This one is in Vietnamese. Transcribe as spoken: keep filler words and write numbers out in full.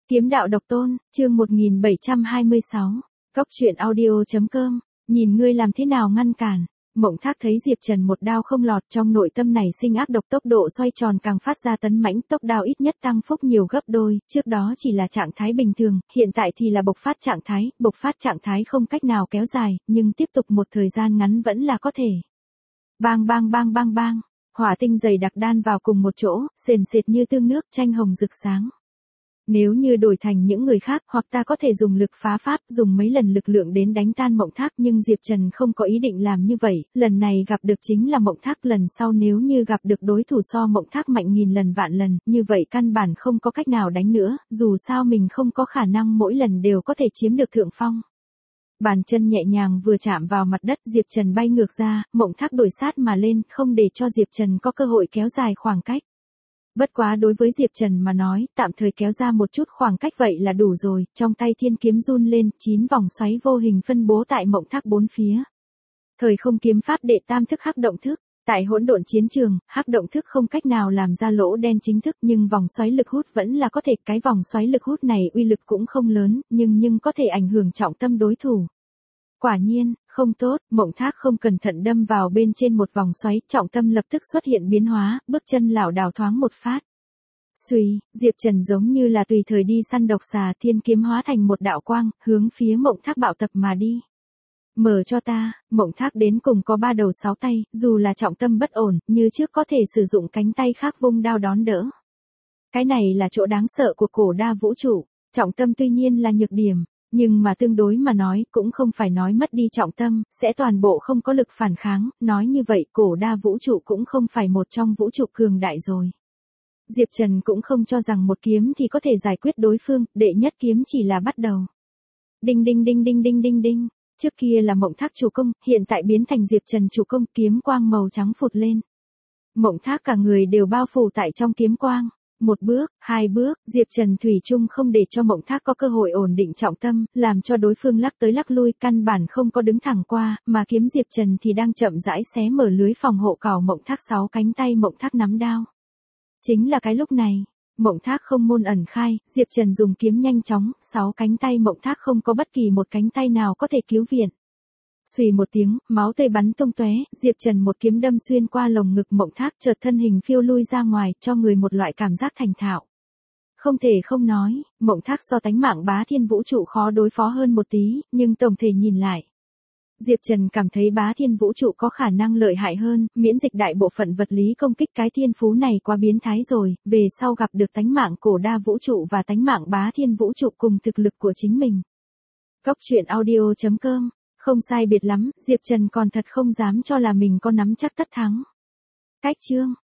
Kiếm đạo độc tôn, chương một nghìn bảy trăm hai mươi sáu. Cốc truyện audio chấm com, nhìn ngươi làm thế nào ngăn cản. Mộng Thác thấy Diệp Trần một đao không lọt, trong nội tâm này sinh ác độc, tốc độ xoay tròn càng phát ra tấn mãnh, tốc đao ít nhất tăng phúc nhiều gấp đôi, trước đó chỉ là trạng thái bình thường, hiện tại thì là bộc phát trạng thái, bộc phát trạng thái không cách nào kéo dài, nhưng tiếp tục một thời gian ngắn vẫn là có thể. Bang bang bang bang bang, hỏa tinh dày đặc đan vào cùng một chỗ, sền sệt như tương nước, tranh hồng rực sáng. Nếu như đổi thành những người khác, hoặc ta có thể dùng lực phá pháp, dùng mấy lần lực lượng đến đánh tan Mộng Thác, nhưng Diệp Trần không có ý định làm như vậy, lần này gặp được chính là Mộng Thác, lần sau nếu như gặp được đối thủ so Mộng Thác mạnh nghìn lần vạn lần, như vậy căn bản không có cách nào đánh nữa, dù sao mình không có khả năng mỗi lần đều có thể chiếm được thượng phong. Bàn chân nhẹ nhàng vừa chạm vào mặt đất, Diệp Trần bay ngược ra, Mộng Thác đuổi sát mà lên, không để cho Diệp Trần có cơ hội kéo dài khoảng cách. Bất quá đối với Diệp Trần mà nói, tạm thời kéo ra một chút khoảng cách vậy là đủ rồi, trong tay thiên kiếm run lên, chín vòng xoáy vô hình phân bố tại Mộng Thác bốn phía. Thời không kiếm pháp đệ tam thức hắc động thức, tại hỗn độn chiến trường, hắc động thức không cách nào làm ra lỗ đen chính thức, nhưng vòng xoáy lực hút vẫn là có thể, cái vòng xoáy lực hút này uy lực cũng không lớn, nhưng nhưng có thể ảnh hưởng trọng tâm đối thủ. Quả nhiên, không tốt, Mộng Thác không cẩn thận đâm vào bên trên một vòng xoáy, trọng tâm lập tức xuất hiện biến hóa, bước chân lảo đảo thoáng một phát. Xuy, Diệp Trần giống như là tùy thời đi săn độc xà, thiên kiếm hóa thành một đạo quang, hướng phía Mộng Thác bạo tập mà đi. Mở cho ta, Mộng Thác đến cùng có ba đầu sáu tay, dù là trọng tâm bất ổn, như trước có thể sử dụng cánh tay khác vung đao đón đỡ. Cái này là chỗ đáng sợ của cổ đa vũ trụ, trọng tâm tuy nhiên là nhược điểm. Nhưng mà tương đối mà nói, cũng không phải nói mất đi trọng tâm, sẽ toàn bộ không có lực phản kháng, nói như vậy cổ đa vũ trụ cũng không phải một trong vũ trụ cường đại rồi. Diệp Trần cũng không cho rằng một kiếm thì có thể giải quyết đối phương, đệ nhất kiếm chỉ là bắt đầu. Đinh đinh đinh đinh đinh đinh đinh, trước kia là Mộng Thác chủ công, hiện tại biến thành Diệp Trần chủ công, kiếm quang màu trắng phụt lên. Mộng Thác cả người đều bao phủ tại trong kiếm quang. Một bước, hai bước, Diệp Trần thủy chung không để cho Mộng Thác có cơ hội ổn định trọng tâm, làm cho đối phương lắc tới lắc lui, căn bản không có đứng thẳng qua, mà kiếm Diệp Trần thì đang chậm rãi xé mở lưới phòng hộ cào Mộng Thác sáu cánh tay Mộng Thác nắm đao. Chính là cái lúc này, Mộng Thác không môn ẩn khai, Diệp Trần dùng kiếm nhanh chóng, sáu cánh tay Mộng Thác không có bất kỳ một cánh tay nào có thể cứu viện. Xùy một tiếng, máu tươi bắn tung tóe, Diệp Trần một kiếm đâm xuyên qua lồng ngực Mộng Thác, chợt thân hình phiêu lui ra ngoài, cho người một loại cảm giác thành thạo. Không thể không nói, Mộng Thác so tánh mạng bá thiên vũ trụ khó đối phó hơn một tí, nhưng tổng thể nhìn lại. Diệp Trần cảm thấy bá thiên vũ trụ có khả năng lợi hại hơn, miễn dịch đại bộ phận vật lý công kích, cái thiên phú này quá biến thái rồi, về sau gặp được tánh mạng cổ đa vũ trụ và tánh mạng bá thiên vũ trụ cùng thực lực của chính mình. Cốc truyện audio chấm com. Không sai biệt lắm, Diệp Trần còn thật không dám cho là mình có nắm chắc tất thắng. Cách chương